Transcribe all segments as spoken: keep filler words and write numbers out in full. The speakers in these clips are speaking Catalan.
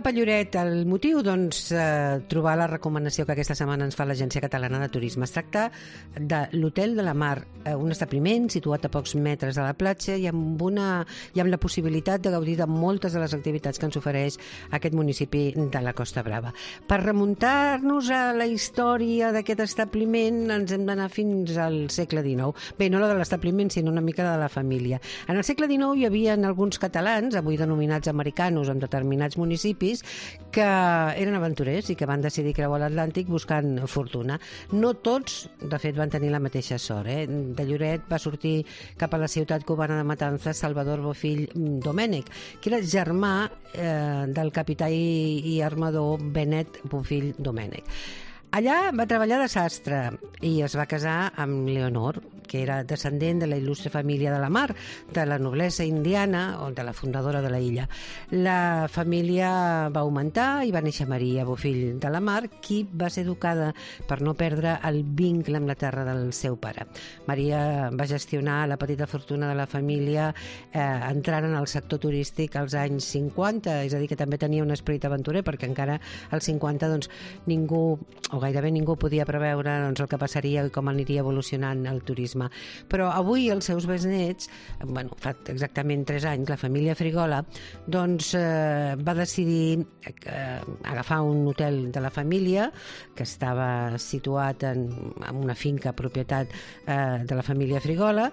cap a Lloret. El motiu, doncs, eh, trobar la recomanació que aquesta setmana ens fa l'Agència Catalana de Turisme. Es tracta de l'Hotel de la Mar, eh, un establiment situat a pocs metres de la platja i amb, una, i amb la possibilitat de gaudir de moltes de les activitats que ens ofereix aquest municipi de la Costa Brava. Per remuntar-nos a la història d'aquest establiment ens hem d'anar fins al segle dinou. Bé, no la de l'establiment, sinó una mica de la família. En el segle dinou hi havia alguns catalans, avui denominats americanos, en determinats municipis, que eren aventurers i que van decidir creuar l'Atlàntic buscant fortuna. No tots, de fet, van tenir la mateixa sort. Eh? De Lloret va sortir cap a la ciutat cubana de Matanzas Salvador Bofill Domènech, que era germà eh, del capità i, i armador Benet Bofill Domènech. Allà va treballar de sastre i es va casar amb Leonor, que era descendent de la il·lustre família de la Mar, de la noblesa indiana o de la fundadora de la illa. La família va augmentar i va néixer Maria Bofill de la Mar, qui va ser educada per no perdre el vincle amb la terra del seu pare. Maria va gestionar la petita fortuna de la família eh, entrant en el sector turístic als anys cinquanta, és a dir, que també tenia un esperit aventurer, perquè encara als cinquanta doncs, ningú, o gairebé ningú podia preveure doncs, el que passaria i com aniria evolucionant el turisme. Però avui els seus besnets, bueno, fa exactament tres anys, la família Frigola, doncs eh, va decidir eh, agafar un hotel de la família que estava situat en, en una finca propietat eh, de la família Frigola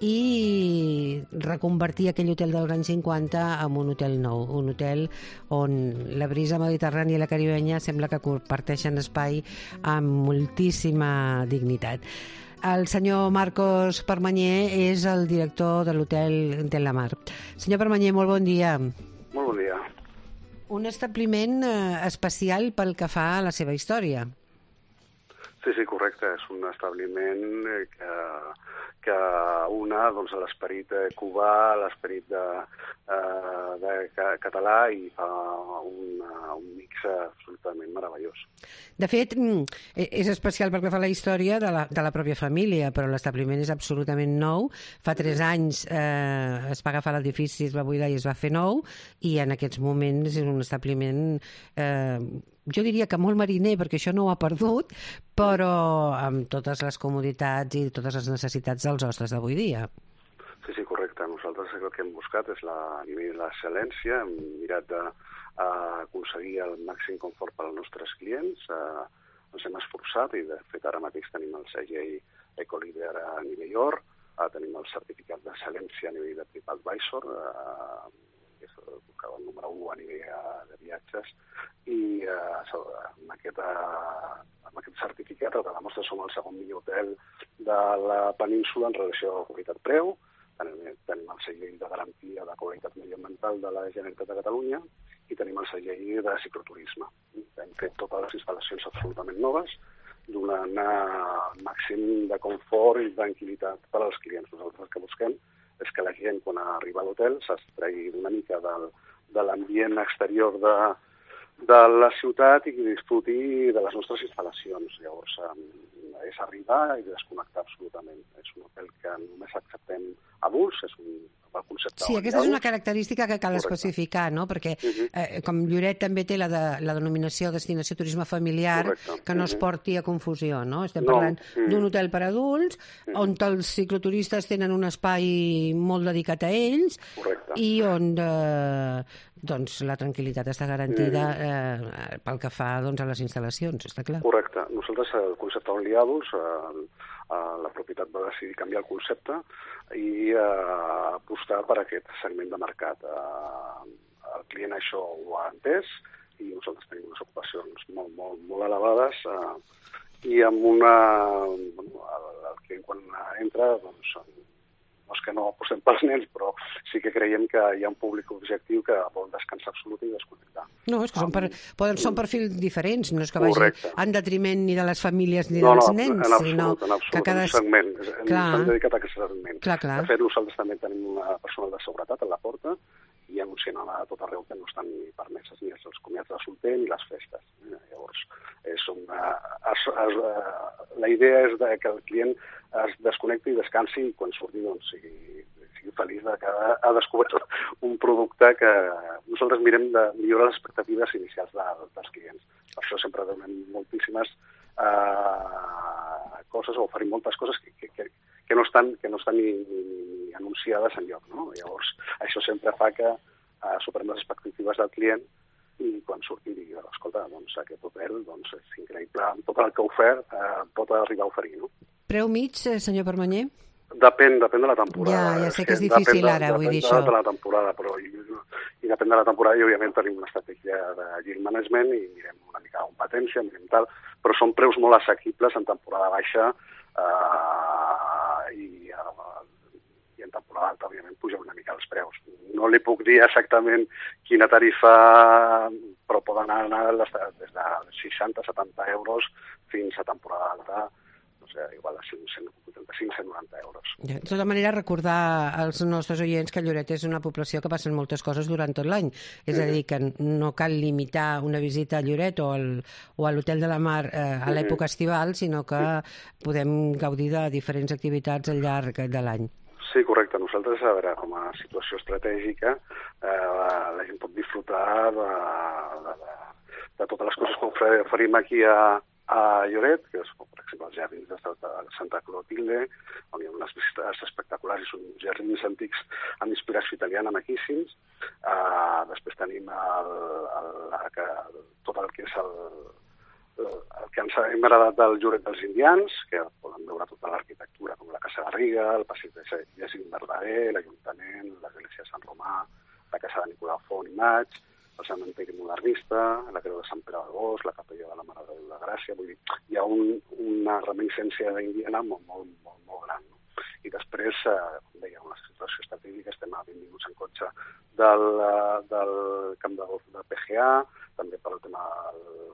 i reconvertir aquell hotel dels anys cinquanta en un hotel nou, un hotel on la brisa mediterrània i la caribenya sembla que comparteixen espai amb moltíssima dignitat. El senyor Marcos Permanyer és el director de l'Hotel de la Mar. Senyor Permanyer, molt bon dia. Molt bon dia. Un establiment eh, especial pel que fa a la seva història. Sí, sí, correcte. És un establiment que, que una doncs, l'esperit cubà, l'esperit de, eh, de català i fa un, un mix absolutament meravellós. De fet, és especial perquè fa la història de la, de la pròpia família, però l'establiment és absolutament nou. Fa tres anys eh, es va agafar l'edifici, es va buidar i es va fer nou, i en aquests moments és un establiment, eh, jo diria que molt mariner, perquè això no ho ha perdut, però amb totes les comoditats i totes les necessitats dels hostes d'avui dia. Sí, sí, correcte. Nosaltres el que hem buscat és la, a nivell de l'excel·lència, hem mirat de a aconseguir el màxim confort per als nostres clients. Eh, ens hem esforçat i, de fet, ara mateix tenim el segell Ecolíder a nivell or, eh, tenim el certificat d'excel·lència a nivell de TripAdvisor, eh, que és el, el número u a nivell de viatges, i eh, amb, aquest, eh, amb aquest certificat el que demostra som el segon millor hotel de la península en relació a qualitat-preu. Tenim, tenim el segell de garantia de qualitat mediambiental de la Generalitat de Catalunya i tenim el segell de cicloturisme. Hem fet totes les instal·lacions absolutament noves, donant màxim de confort i tranquil·litat per als clients. Nosaltres el que busquem és que la gent, quan arriba a l'hotel, s'extregui una mica del, de l'ambient exterior de, de la ciutat i que disfruti de les nostres instal·lacions. Llavors, és arribar i desconnectar absolutament. És un hotel que només acceptem adults, és un el concepte. Sí, aquesta és una característica que cal Correcte. especificar, no? Perquè uh-huh. eh, com Lloret també té la, de, la denominació destinació turisme familiar, Correcte. que no uh-huh. es porti a confusió, no? Estem no. parlant uh-huh. d'un hotel per adults, uh-huh. on els cicloturistes tenen un espai molt dedicat a ells Correcte. i on eh, doncs, la tranquil·litat està garantida eh, pel que fa doncs, a les instal·lacions, està clar? Correcte. Nosaltres, el concepte Only Adults, eh, la propietat va decidir canviar el concepte i eh, apostar per aquest segment de mercat. Eh, el client això ho ha entès i nosaltres tenim unes ocupacions molt, molt, molt elevades eh, i amb una... Bueno, el, el client quan entra, doncs, no és que no apostem pels nens, però sí que creiem que hi ha un públic objectiu que vol descansar absolut i desconnectar. No, és que són, per, poden, són perfils diferents, no és que vagi Correcte. en detriment ni de les famílies ni no, dels no, nens, en absolut, sinó en absolut, que cada... en segment. Clar. Ens hem dedicat a aquest segment. Clar, clar. De fet, nosaltres també tenim una personal de seguretat a la porta i anuncien a tot arreu que no estan ni permeses ni els comiats de solter ni les festes. Llavors, és una, es, es, la idea és de que el client es desconnecti i descansi i quan surti doncs, sigui, sigui feliç de que ha descobert un producte que nosaltres mirem de millorar les expectatives inicials de, dels clients. Per això sempre donem moltíssimes eh, coses, o oferim moltes coses que, que, que, que no estan, que no estan ni, ni, ni anunciades enlloc, no? Llavors, això sempre fa que eh, superem les expectatives del client i quan surti digui, escolta, doncs aquest hotel doncs, és increïble, amb tot el que ha ofert eh, pot arribar a oferir, no? Preu mig, senyor Permanyer? Depèn, depèn de la temporada. Ja, ja sé que és difícil de, ara, vull dir de, això. Depèn de la temporada, però i, i depèn de la temporada i òbviament tenim una estratègia de yield management i mirem una mica de competència, mirem tal, però són preus molt assequibles en temporada baixa eh, i, eh, i en temporada alta, òbviament, pugen una mica els preus. No li puc dir exactament quina tarifa, però poden anar des de seixanta a setanta euros fins a temporada alta, no sé, igual a cent vuitanta-cinc a cent noranta euros. De tota manera, recordar als nostres oients que Lloret és una població que passen moltes coses durant tot l'any. És a dir, que no cal limitar una visita a Lloret o, al, o a l'Hotel de la Mar eh, a l'època estival, sinó que podem gaudir de diferents activitats al llarg de l'any. Sí, correcte. Nosaltres, a veure, com a situació estratègica, eh, la gent pot disfrutar de, de, de, de totes les coses que oferim aquí a, a Lloret, que és, per exemple, els jardins de Santa Clotilde, on hi ha unes visites espectaculars i són jardins antics amb inspiració italiana maquíssims. Eh, després tenim el, el, el, tot el que és el, el que ens hem heredat del Lloret dels Indians, que poden veure tota l'arquitectura, com la Casa Garriga, el passeig de Jacint Verdaguer, l'Ajuntament, l'església de Sant Romà, la Casa de Nicolau Font i Maig, el cementiri modernista, la Creu de Sant Pere del Bosc, la Capella de la Mare de Déu de Gràcia. Vull dir, hi ha un, una reminiscència d'indiana molt, molt, molt, molt gran. No? I després, eh, com deia, una situació estratègica, estem a vint minuts en cotxe del, del camp de golf de P G A, també per al tema del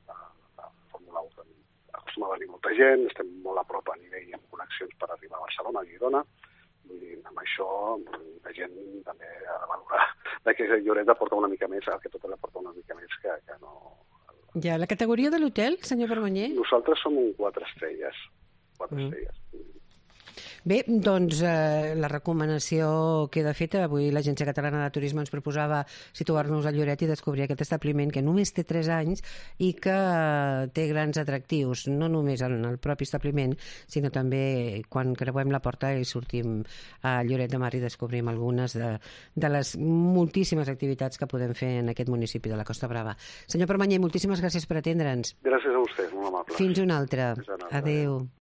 acostuma a venir molta gent, estem molt a prop a nivell amb connexions per arribar a Barcelona, a Girona. Vull dir, amb això la gent també ha de valorar que Lloret aporta una mica més, que tot aporta una mica més que, que no... Ja, la categoria de l'hotel, senyor Permanyer? Nosaltres som un quatre estrelles. Quatre mm. estrelles. Bé, doncs eh, la recomanació queda feta. Avui l'Agència Catalana de Turisme ens proposava situar-nos a Lloret i descobrir aquest establiment que només té tres anys i que té grans atractius, no només en el propi establiment, sinó també quan creuem la porta i sortim a Lloret de Mar i descobrim algunes de, de les moltíssimes activitats que podem fer en aquest municipi de la Costa Brava. Senyor Permanyer, moltíssimes gràcies per atendre'ns. Gràcies a vostès, molt amable. Fins una altra. Fins una altra. Adéu.